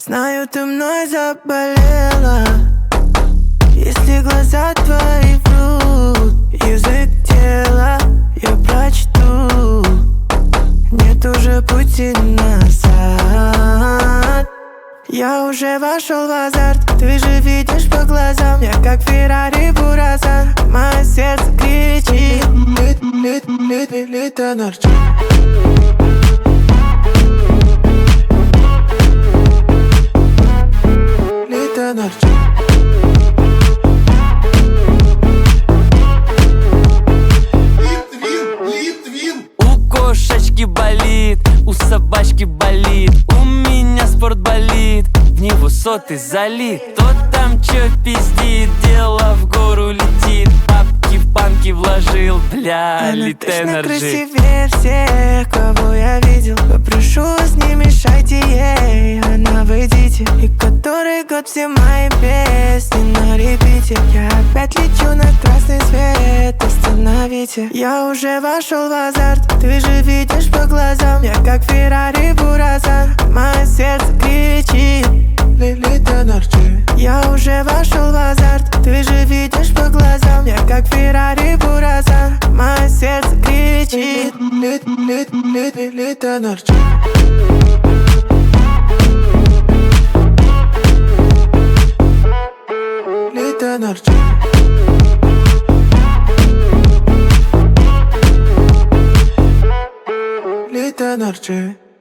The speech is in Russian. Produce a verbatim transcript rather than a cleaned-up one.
Знаю, ты мной заболела. Если глаза твои врут, язык тела я прочту. Нет уже пути назад. Я уже вошел в азарт. Ты же видишь по глазам, я как Феррари Бурасан. Мое сердце кричит: лет, лет, лет, лет, лето ночи. Лето ночи. У кошечки болит, у собачки болит, у меня спортболит, в него соты залит. Кто там чё пиздит, дело в гору летит. Бабки в банки вложил, бля, Она лит точно энерджи. красивее всех, кого я видел. Попрошу вас, не мешайте ей, она в эдите. И который год все мои песни на репите. Я опять лечу на красный свет, остановите. Я уже вошел в азарт. Ты же видишь по глазам, я как Феррари Бурасан. Мое сердце кричит: лето ночи. Я уже вошел в азарт. Ты же видишь по глазам, я как Феррари Бурасан. Мое сердце кричит: лето, лето, лето, лето ночи. Лето ночи. Лето ночи.